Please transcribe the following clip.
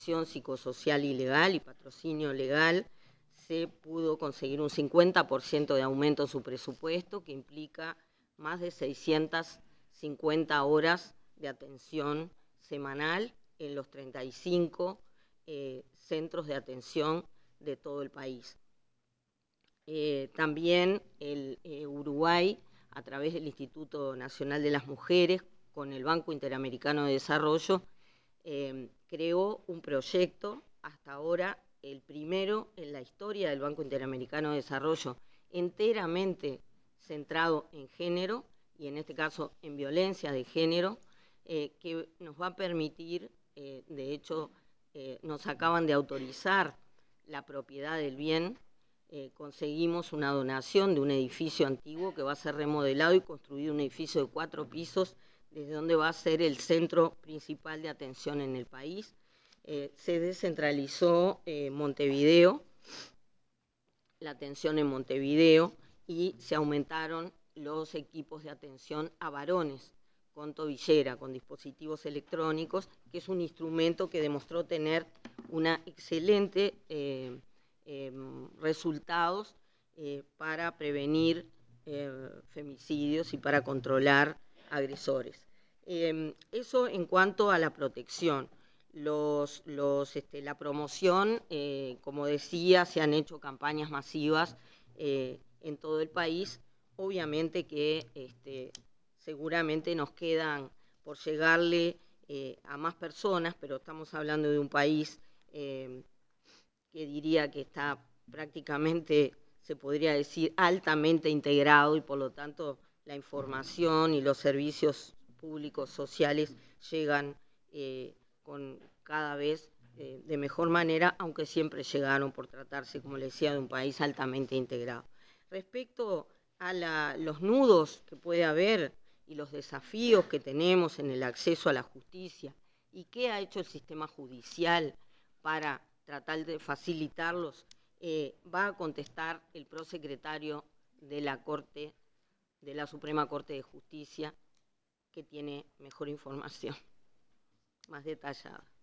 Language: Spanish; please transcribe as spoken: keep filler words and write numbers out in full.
internación psicosocial y legal y patrocinio legal, se pudo conseguir un cincuenta por ciento de aumento en su presupuesto, que implica más de seiscientas cincuenta horas de atención semanal en los treinta y cinco eh, centros de atención de todo el país. Eh, también el eh, Uruguay, a través del Instituto Nacional de las Mujeres, con el Banco Interamericano de Desarrollo, eh, creó un proyecto, hasta ahora el primero en la historia del Banco Interamericano de Desarrollo, enteramente centrado en género, y en este caso en violencia de género, eh, que nos va a permitir, eh, de hecho, eh, nos acaban de autorizar la propiedad del bien. Eh, conseguimos una donación de un edificio antiguo que va a ser remodelado y construido un edificio de cuatro pisos, desde donde va a ser el centro principal de atención en el país. Eh, se descentralizó eh, Montevideo, la atención en Montevideo, y se aumentaron los equipos de atención a varones con tobillera, con dispositivos electrónicos, que es un instrumento que demostró tener una excelente eh, eh, resultados eh, para prevenir eh, femicidios y para controlar agresores. Eh, eso en cuanto a la protección. Los, los, este, la promoción, eh, como decía, se han hecho campañas masivas eh, en todo el país. Obviamente que este, seguramente nos quedan por llegarle eh, a más personas, pero estamos hablando de un país eh, que diría que está prácticamente, se podría decir, altamente integrado, y por lo tanto la información y los servicios públicos sociales llegan eh, con cada vez eh, de mejor manera, aunque siempre llegaron por tratarse, como les decía, de un país altamente integrado. Respecto a la, los nudos que puede haber y los desafíos que tenemos en el acceso a la justicia, y qué ha hecho el sistema judicial para tratar de facilitarlos, eh, va a contestar el prosecretario de la Corte, de la Suprema Corte de Justicia, que tiene mejor información, más detallada.